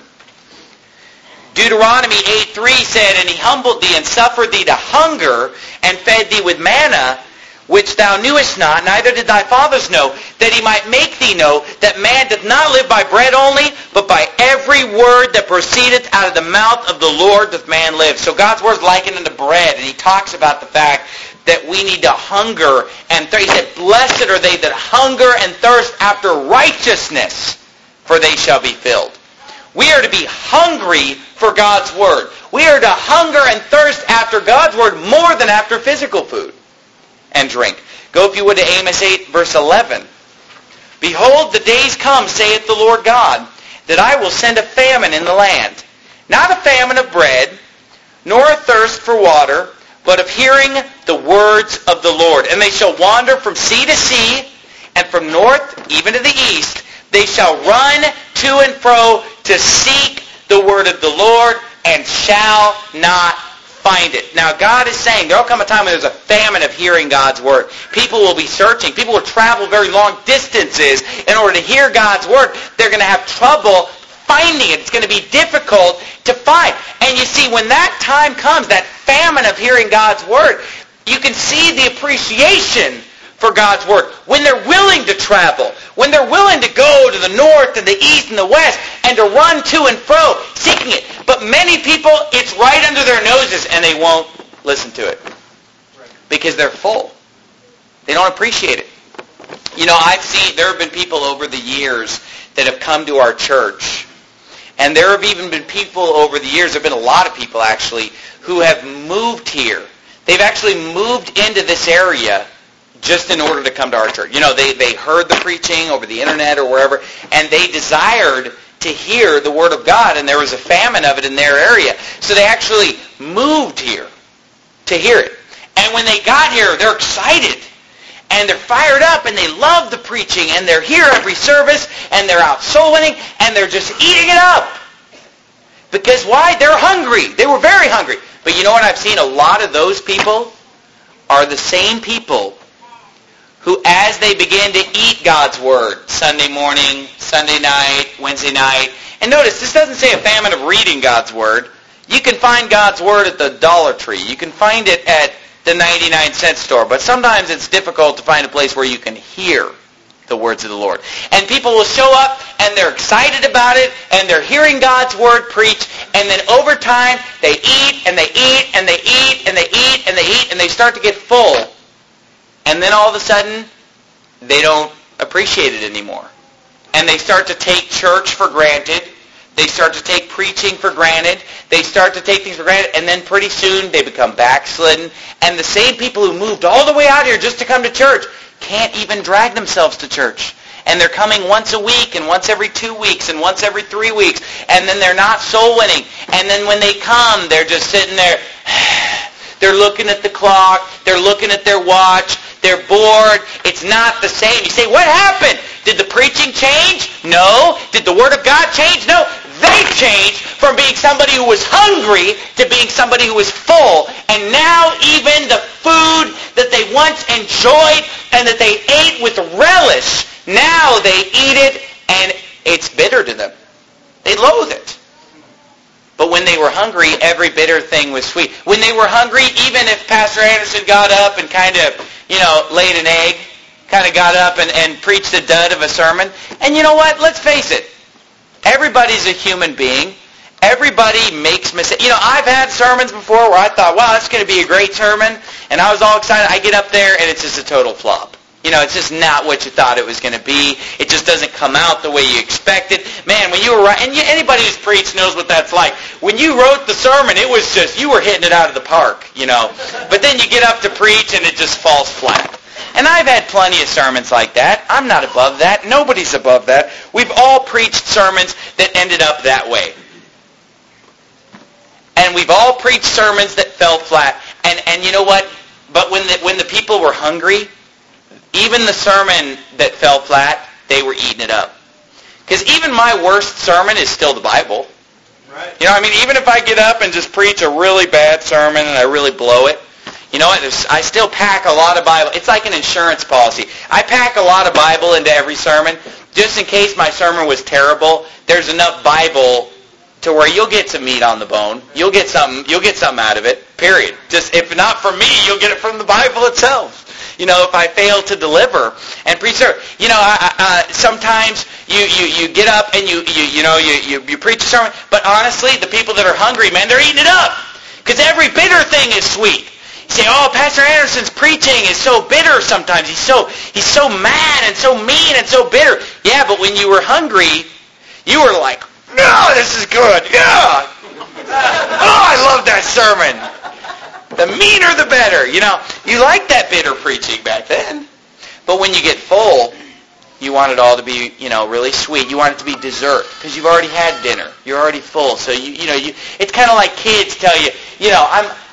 [SPEAKER 1] Deuteronomy eight three said, and he humbled thee and suffered thee to hunger and fed thee with manna, which thou knewest not, neither did thy fathers know, that he might make thee know that man doth not live by bread only, but by every word that proceedeth out of the mouth of the Lord doth man live. So God's word is likened unto bread, and he talks about the fact that we need to hunger and thirst. He said, blessed are they that hunger and thirst after righteousness, for they shall be filled. We are to be hungry for God's word. We are to hunger and thirst after God's word more than after physical food and drink. Go, if you would, to Amos eight, verse eleven. Behold, the days come, saith the Lord God, that I will send a famine in the land. Not a famine of bread, nor a thirst for water, but of hearing the words of the Lord. And they shall wander from sea to sea, and from north even to the east. They shall run to and fro to seek the word of the Lord, and shall not find it. Now God is saying there will come a time when there's a famine of hearing God's word. People will be searching. People will travel very long distances in order to hear God's word. They're going to have trouble finding it. It's going to be difficult to find. And you see, when that time comes, that famine of hearing God's word, you can see the appreciation for God's word. When they're willing to travel, when they're willing to go to the north and the east and the west and to run to and fro seeking it. But many people, it's right under their noses and they won't listen to it because they're full. They don't appreciate it. You know, I've seen, there have been people over the years that have come to our church, and there have even been people over the years, there have been a lot of people actually, who have moved here. They've actually moved into this area just in order to come to our church. You know, they, they heard the preaching over the internet or wherever, and they desired to hear the Word of God, and there was a famine of it in their area. So they actually moved here to hear it. And when they got here, they're excited, and they're fired up, and they love the preaching, and they're here every service, and they're out soul winning, and they're just eating it up. Because why? They're hungry. They were very hungry. But you know what? I've seen a lot of those people are the same people who, as they begin to eat God's Word, Sunday morning, Sunday night, Wednesday night, and notice, this doesn't say a famine of reading God's Word. You can find God's Word at the Dollar Tree. You can find it at the ninety-nine cent store. But sometimes it's difficult to find a place where you can hear the words of the Lord. And people will show up, and they're excited about it, and they're hearing God's Word preached, and then over time, they eat, and they eat, and they eat, and they eat, and they eat, and they start to get full. And then all of a sudden, they don't appreciate it anymore. And they start to take church for granted. They start to take preaching for granted. They start to take things for granted. And then pretty soon, they become backslidden. And the same people who moved all the way out here just to come to church can't even drag themselves to church. And they're coming once a week, and once every two weeks, and once every three weeks. And then they're not soul winning. And then when they come, they're just sitting there. They're looking at the clock. They're looking at their watch. They're bored. It's not the same. You say, what happened? Did the preaching change? No. Did the Word of God change? No. They changed from being somebody who was hungry to being somebody who was full. And now even the food that they once enjoyed and that they ate with relish, now they eat it and it's bitter to them. They loathe it. But when they were hungry, every bitter thing was sweet. When they were hungry, even if Pastor Anderson got up and kind of, you know, laid an egg, kind of got up and, and preached a dud of a sermon. And you know what? Let's face it. Everybody's a human being. Everybody makes mistakes. You know, I've had sermons before where I thought, wow, that's going to be a great sermon. And I was all excited. I get up there and it's just a total flop. You know, it's just not what you thought it was going to be. It just doesn't come out the way you expected. Man, when you were right, and you, anybody who's preached knows what that's like. When you wrote the sermon, it was just, you were hitting it out of the park, you know. But then you get up to preach and it just falls flat. And I've had plenty of sermons like that. I'm not above that. Nobody's above that. We've all preached sermons that ended up that way. And we've all preached sermons that fell flat. And and you know what? But when the, when the people were hungry, even the sermon that fell flat, they were eating it up. Because even my worst sermon is still the Bible. Right. You know, I mean, even if I get up and just preach a really bad sermon and I really blow it, you know what? I still pack a lot of Bible. It's like an insurance policy. I pack a lot of Bible into every sermon. Just in case my sermon was terrible, there's enough Bible to where you'll get some meat on the bone. You'll get something. You'll get something out of it. Period. Just if not from me, you'll get it from the Bible itself. You know, if I fail to deliver and preach, you know, I, I, sometimes you, you, you get up and you you you know you, you you preach a sermon, but honestly, the people that are hungry, man, they're eating it up because every bitter thing is sweet. You say, oh, Pastor Anderson's preaching is so bitter sometimes. He's so he's so mad and so mean and so bitter. Yeah, but when you were hungry, you were like, no, this is good. Yeah. Oh, I love that sermon. The meaner the better. You know, you liked that bitter preaching back then. But when you get full, you want it all to be, you know, really sweet. You want it to be dessert because you've already had dinner. You're already full. So, you you know, you it's kind of like kids tell you, you know, I'm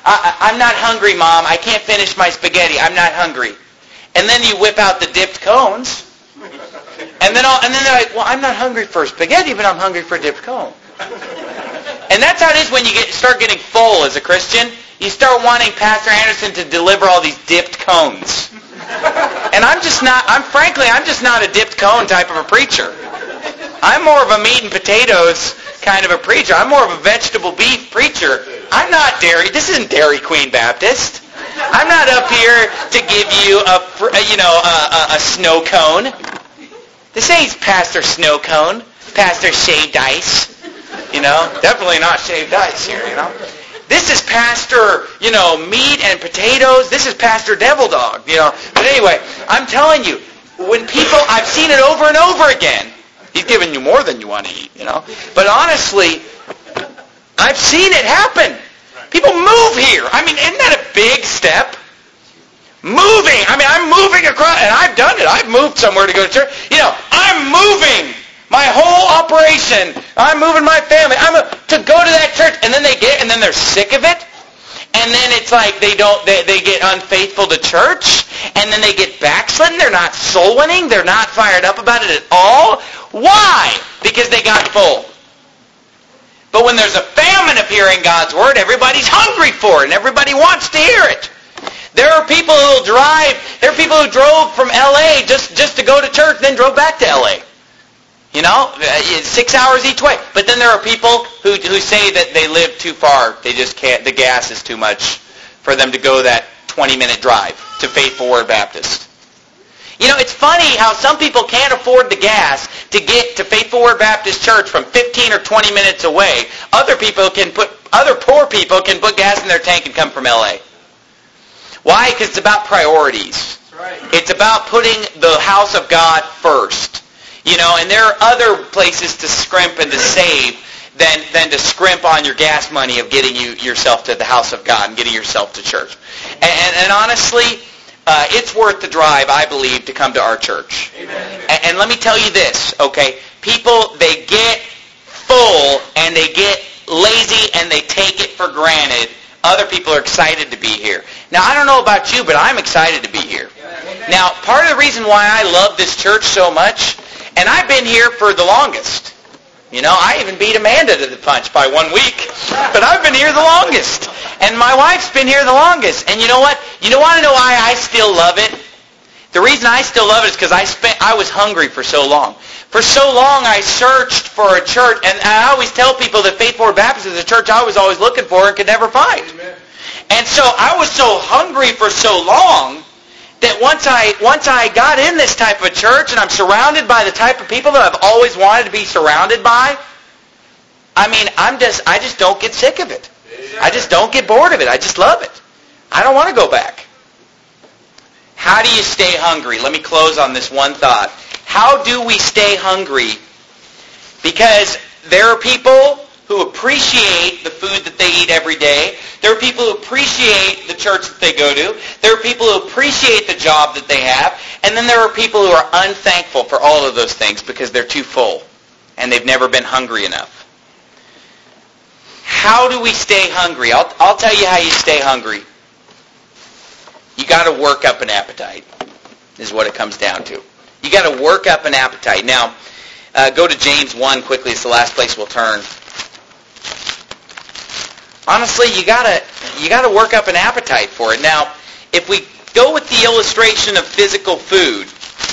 [SPEAKER 1] I, I'm not hungry, Mom. I can't finish my spaghetti. I'm not hungry. And then you whip out the dipped cones. And then, all, and then they're like, well, I'm not hungry for spaghetti, but I'm hungry for a dipped cone. And that's how it is when you get, start getting full as a Christian. You start wanting Pastor Anderson to deliver all these dipped cones. And I'm just not, I'm frankly, I'm just not a dipped cone type of a preacher. I'm more of a meat and potatoes kind of a preacher. I'm more of a vegetable beef preacher. I'm not dairy. This isn't Dairy Queen Baptist. I'm not up here to give you a, you know, a, a, a snow cone. This ain't Pastor Snow Cone, Pastor Shaved Ice. You know, definitely not shaved ice here, you know. This is Pastor, you know, meat and potatoes. This is Pastor Devil Dog, you know. But anyway, I'm telling you, when people, I've seen it over and over again. He's giving you more than you want to eat, you know. But honestly, I've seen it happen. People move here. I mean, isn't that a big step? Moving. I mean, I'm moving across, and I've done it. I've moved somewhere to go to church. You know, I'm moving. My whole operation, I'm moving my family. I'm a, to go to that church, and then they get, and then they're sick of it, and then it's like they don't, they, they get unfaithful to church, and then they get backslidden. They're not soul winning. They're not fired up about it at all. Why? Because they got full. But when there's a famine of hearing God's word, everybody's hungry for it, and everybody wants to hear it. There are people who will drive. There are people who drove from L A just just to go to church, then drove back to L A. You know, six hours each way. But then there are people who who say that they live too far. They just can't, the gas is too much for them to go that twenty-minute drive to Faithful Word Baptist. You know, it's funny how some people can't afford the gas to get to Faithful Word Baptist Church from fifteen or twenty minutes away. Other people can put, other poor people can put gas in their tank and come from L A. Why? Because it's about priorities. That's right. It's about putting the house of God first. You know, and there are other places to scrimp and to save than than to scrimp on your gas money of getting you yourself to the house of God and getting yourself to church. And, and, and honestly, uh, it's worth the drive, I believe, to come to our church. Amen. And, and let me tell you this, okay? People, they get full and they get lazy and they take it for granted. Other people are excited to be here. Now, I don't know about you, but I'm excited to be here. Now, part of the reason why I love this church so much, and I've been here for the longest. You know, I even beat Amanda to the punch by one week. But I've been here the longest. And my wife's been here the longest. And you know what? You don't want to know why I still love it? The reason I still love it is because I spent, I was hungry for so long. For so long I searched for a church, and I always tell people that Faithful Word Baptist is a church I was always looking for and could never find. Amen. And so I was so hungry for so long that once I once I got in this type of church and I'm surrounded by the type of people that I've always wanted to be surrounded by, I mean, I'm just I just don't get sick of it. I just don't get bored of it. I just love it. I don't want to go back. How do you stay hungry? Let me close on this one thought. How do we stay hungry? Because there are people who appreciate the food that they eat every day. There are people who appreciate the church that they go to. There are people who appreciate the job that they have. And then there are people who are unthankful for all of those things because they're too full and they've never been hungry enough. How do we stay hungry? I'll, I'll tell you how you stay hungry. You got to work up an appetite, is what it comes down to. You got to work up an appetite. Now, uh, go to James one quickly. It's the last place we'll turn. Honestly, you gotta you gotta work up an appetite for it. Now, if we go with the illustration of physical food,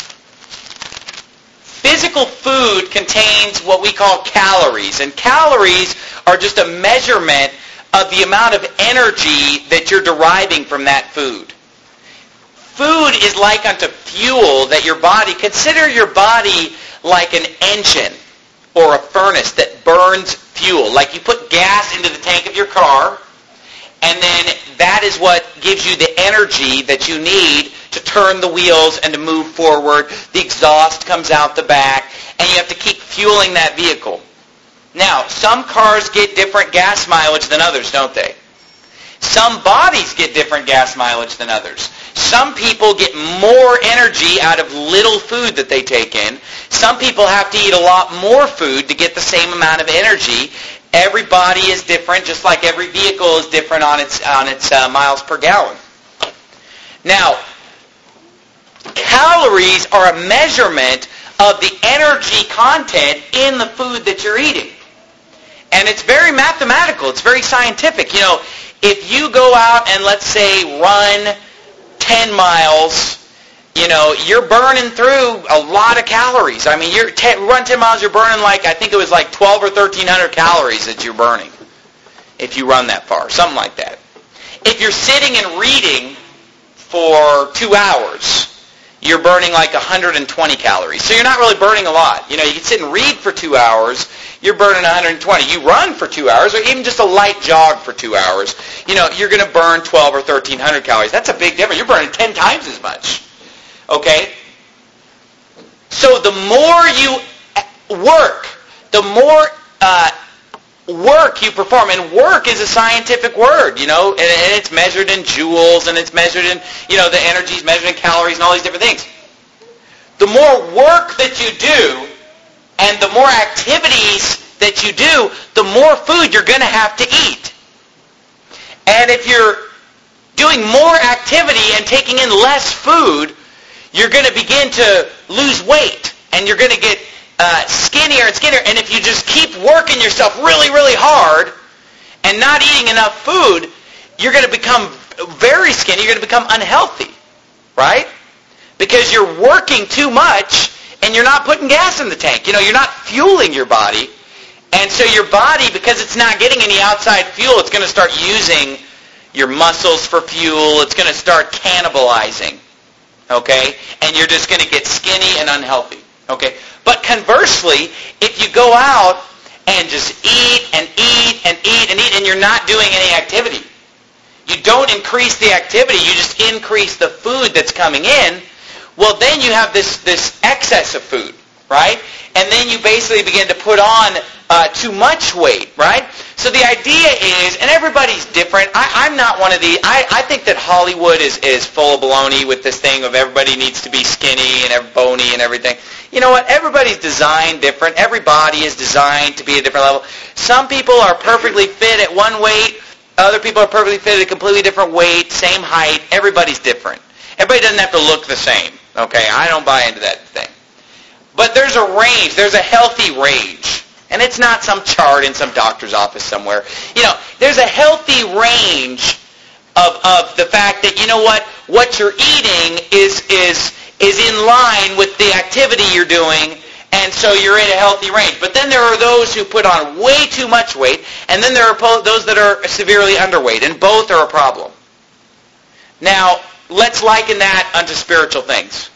[SPEAKER 1] physical food contains what we call calories, and calories are just a measurement of the amount of energy that you're deriving from that food. Food is like unto fuel that your body, consider your body like an engine or a furnace that burns fuel. Like you put gas into the tank of your car, and then that is what gives you the energy that you need to turn the wheels and to move forward. The exhaust comes out the back, and you have to keep fueling that vehicle. Now, some cars get different gas mileage than others, don't they? Some bodies get different gas mileage than others. Some people get more energy out of little food that they take in. Some people have to eat a lot more food to get the same amount of energy. Every body is different, just like every vehicle is different on its on its uh, miles per gallon. Now, calories are a measurement of the energy content in the food that you're eating. And it's very mathematical. It's very scientific. You know, if you go out and, let's say, run ten miles, you know, you're burning through a lot of calories. I mean, you're ten, run ten miles, you're burning like, I think it was like twelve or thirteen hundred calories that you're burning if you run that far, something like that. If you're sitting and reading for two hours, you're burning like one hundred twenty calories. So you're not really burning a lot. You know, you can sit and read for two hours, you're burning one hundred twenty. You run for two hours, or even just a light jog for two hours, you know, you're going to burn twelve or thirteen hundred calories. That's a big difference. You're burning ten times as much. Okay? So the more you work, the more uh, work you perform, and work is a scientific word, you know, and, and it's measured in joules, and it's measured in, you know, the energy is measured in calories and all these different things. The more work that you do, and the more activities that you do, the more food you're going to have to eat. And if you're doing more activity and taking in less food, you're going to begin to lose weight, and you're going to get uh, skinnier and skinnier. And if you just keep working yourself really, really hard and not eating enough food, you're going to become very skinny. You're going to become unhealthy, right? Because you're working too much, and you're not putting gas in the tank. You know, you're not fueling your body. And so your body, because it's not getting any outside fuel, it's going to start using your muscles for fuel. It's going to start cannibalizing. Okay? And you're just going to get skinny and unhealthy. Okay? But conversely, if you go out and just eat and eat and eat and eat, and you're not doing any activity, you don't increase the activity, you just increase the food that's coming in, well, then you have this, this excess of food, right? And then you basically begin to put on uh, too much weight, right? So the idea is, and everybody's different. I, I'm not one of the, I, I think that Hollywood is, is full of baloney with this thing of everybody needs to be skinny and bony and everything. You know what? Everybody's designed different. Every body is designed to be at a different level. Some people are perfectly fit at one weight. Other people are perfectly fit at a completely different weight, same height. Everybody's different. Everybody doesn't have to look the same. Okay, I don't buy into that thing. But there's a range. There's a healthy range. And it's not some chart in some doctor's office somewhere. You know, there's a healthy range of, of the fact that, you know what, what you're eating is, is, is in line with the activity you're doing, and so you're in a healthy range. But then there are those who put on way too much weight, and then there are those that are severely underweight, and both are a problem. Now, let's liken that unto spiritual things.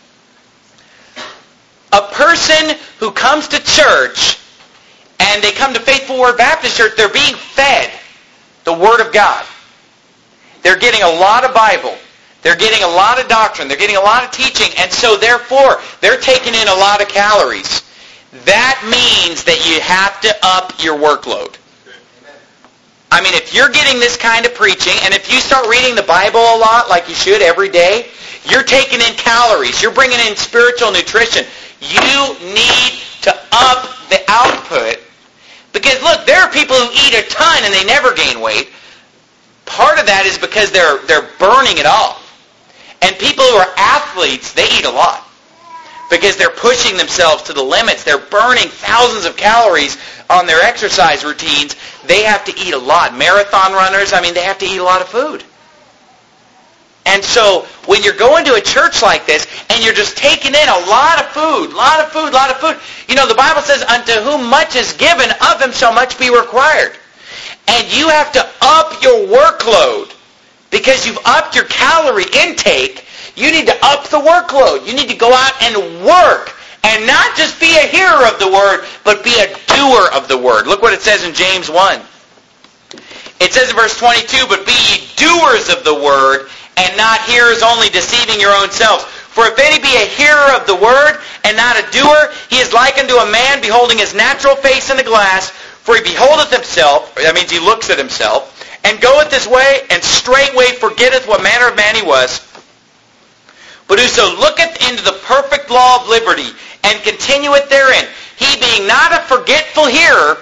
[SPEAKER 1] A person who comes to church, and they come to Faithful Word Baptist Church, they're being fed the Word of God. They're getting a lot of Bible. They're getting a lot of doctrine. They're getting a lot of teaching. And so, therefore, they're taking in a lot of calories. That means that you have to up your workload. I mean, if you're getting this kind of preaching, and if you start reading the Bible a lot, like you should every day, you're taking in calories. You're bringing in spiritual nutrition. You need to up the output. Because, look, there are people who eat a ton and they never gain weight. Part of that is because they're they're burning it off. And people who are athletes, they eat a lot. Because they're pushing themselves to the limits. They're burning thousands of calories on their exercise routines. They have to eat a lot. Marathon runners, I mean, they have to eat a lot of food. And so when you're going to a church like this and you're just taking in a lot of food, lot of food, lot of food, you know, the Bible says, unto whom much is given, of him shall much be required. And you have to up your workload because you've upped your calorie intake. You need to up the workload. You need to go out and work and not just be a hearer of the word, but be a doer of the word. Look what it says in James one. It says in verse twenty-two, but be ye doers of the word, and not hearers only, deceiving your own selves. For if any be a hearer of the word, and not a doer, he is like unto a man beholding his natural face in the glass. For he beholdeth himself, that means he looks at himself, and goeth his way, and straightway forgetteth what manner of man he was. But whoso looketh into the perfect law of liberty, and continueth therein, he being not a forgetful hearer,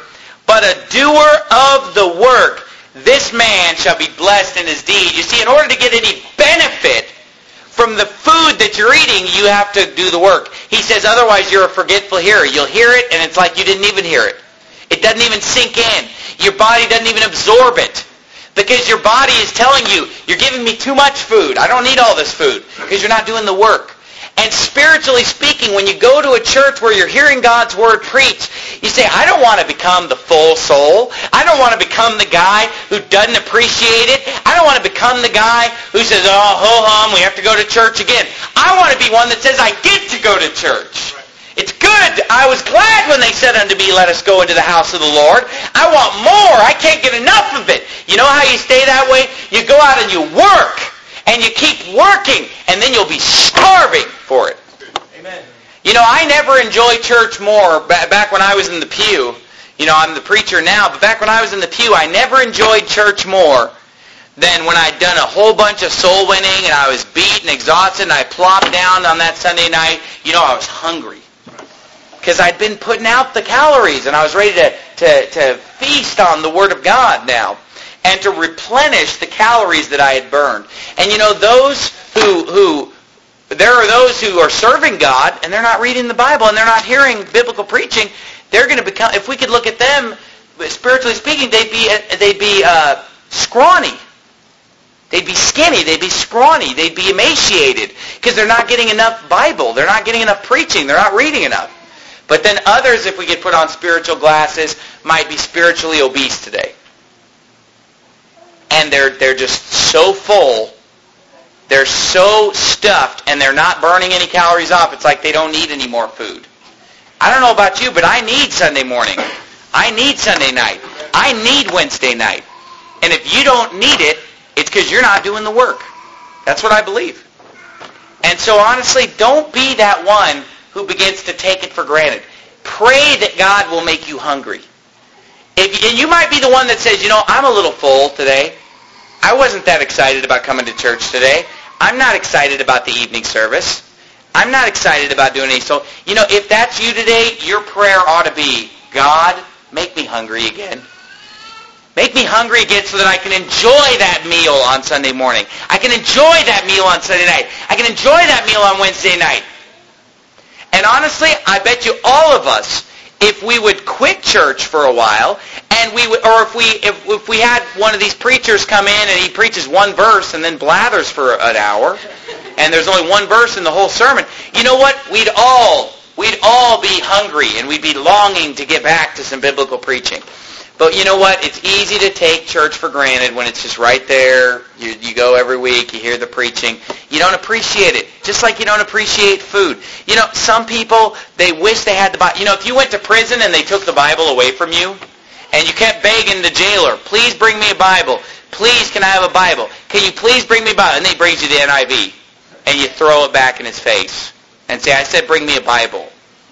[SPEAKER 1] but a doer of the work, this man shall be blessed in his deed. You see, in order to get any benefit from the food that you're eating, you have to do the work. He says, otherwise you're a forgetful hearer. You'll hear it, and it's like you didn't even hear it. It doesn't even sink in. Your body doesn't even absorb it. Because your body is telling you, you're giving me too much food. I don't need all this food. Because you're not doing the work. And spiritually speaking, when you go to a church where you're hearing God's Word preached, you say, I don't want to become the full soul. I don't want to become the guy who doesn't appreciate it. I don't want to become the guy who says, oh, ho-hum, we have to go to church again. I want to be one that says, I get to go to church. It's good. I was glad when they said unto me, let us go into the house of the Lord. I want more. I can't get enough of it. You know how you stay that way? You go out and you work. And you keep working. And then you'll be starving for it. Amen. You know, I never enjoyed church more back when I was in the pew. You know, I'm the preacher now. But back when I was in the pew, I never enjoyed church more than when I'd done a whole bunch of soul winning and I was beat and exhausted and I plopped down on that Sunday night. You know, I was hungry. Because I'd been putting out the calories and I was ready to, to, to feast on the Word of God now and to replenish the calories that I had burned. And you know, those who, who there are those who are serving God and they're not reading the Bible and they're not hearing biblical preaching, they're going to become, if we could look at them, spiritually speaking, they'd be, they'd be uh, scrawny. They'd be skinny. They'd be scrawny. They'd be emaciated because they're not getting enough Bible. They're not getting enough preaching. They're not reading enough. But then others, if we could put on spiritual glasses, might be spiritually obese today. And they're they're just so full, they're so stuffed, and they're not burning any calories off. It's like they don't need any more food. I don't know about you, but I need Sunday morning. I need Sunday night. I need Wednesday night. And if you don't need it, it's because you're not doing the work. That's what I believe. And so honestly, don't be that one who begins to take it for granted. Pray that God will make you hungry. If, and you might be the one that says, you know, I'm a little full today. I wasn't that excited about coming to church today. I'm not excited about the evening service. I'm not excited about doing any so. You know, if that's you today, your prayer ought to be, God, make me hungry again. Make me hungry again so that I can enjoy that meal on Sunday morning. I can enjoy that meal on Sunday night. I can enjoy that meal on Wednesday night. And honestly, I bet you all of us, if we would quit church for a while, and we would, or if we if, if we had one of these preachers come in and he preaches one verse and then blathers for an hour, and there's only one verse in the whole sermon, you know what? We'd all we'd all be hungry and we'd be longing to get back to some biblical preaching. But you know what? It's easy to take church for granted when it's just right there. You, you go every week, you hear the preaching. You don't appreciate it, just like you don't appreciate food. You know, some people, they wish they had the Bible. You know, if you went to prison and they took the Bible away from you, and you kept begging the jailer, please bring me a Bible. Please, can I have a Bible? Can you please bring me a Bible? And then he brings you the N I V, and you throw it back in his face and say, I said bring me a Bible,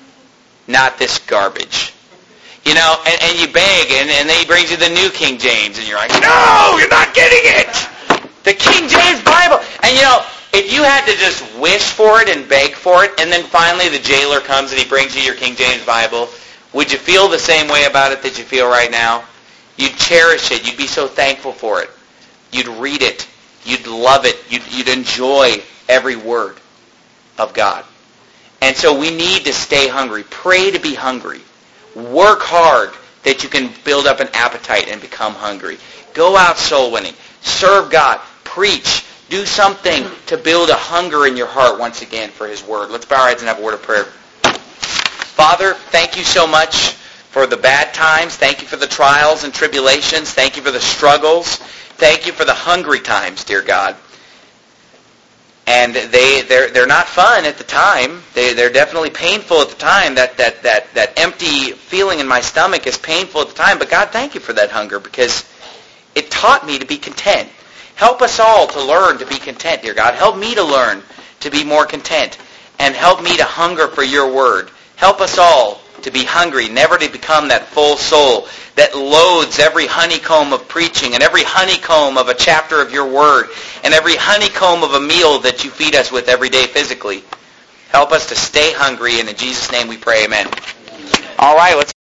[SPEAKER 1] not this garbage. You know, and, and you beg, and, and then he brings you the New King James, and you're like, no, you're not getting it. The King James Bible. And you know, if you had to just wish for it and beg for it, and then finally the jailer comes and he brings you your King James Bible, would you feel the same way about it that you feel right now? You'd cherish it. You'd be so thankful for it. You'd read it. You'd love it. You'd, you'd enjoy every word of God. And so we need to stay hungry. Pray to be hungry. Work hard that you can build up an appetite and become hungry. Go out soul winning. Serve God. Preach. Do something to build a hunger in your heart once again for His Word. Let's bow our heads and have a word of prayer. Father, thank you so much for the bad times. Thank you for the trials and tribulations. Thank you for the struggles. Thank you for the hungry times, dear God. And they, they're, they're not fun at the time. They, they're definitely painful at the time. That, that, that, that empty feeling in my stomach is painful at the time. But God, thank you for that hunger because it taught me to be content. Help us all to learn to be content, dear God. Help me to learn to be more content. And help me to hunger for your word. Help us all to be hungry, never to become that full soul that loads every honeycomb of preaching and every honeycomb of a chapter of your word and every honeycomb of a meal that you feed us with every day physically. Help us to stay hungry, and in Jesus' name we pray, amen. All right, let's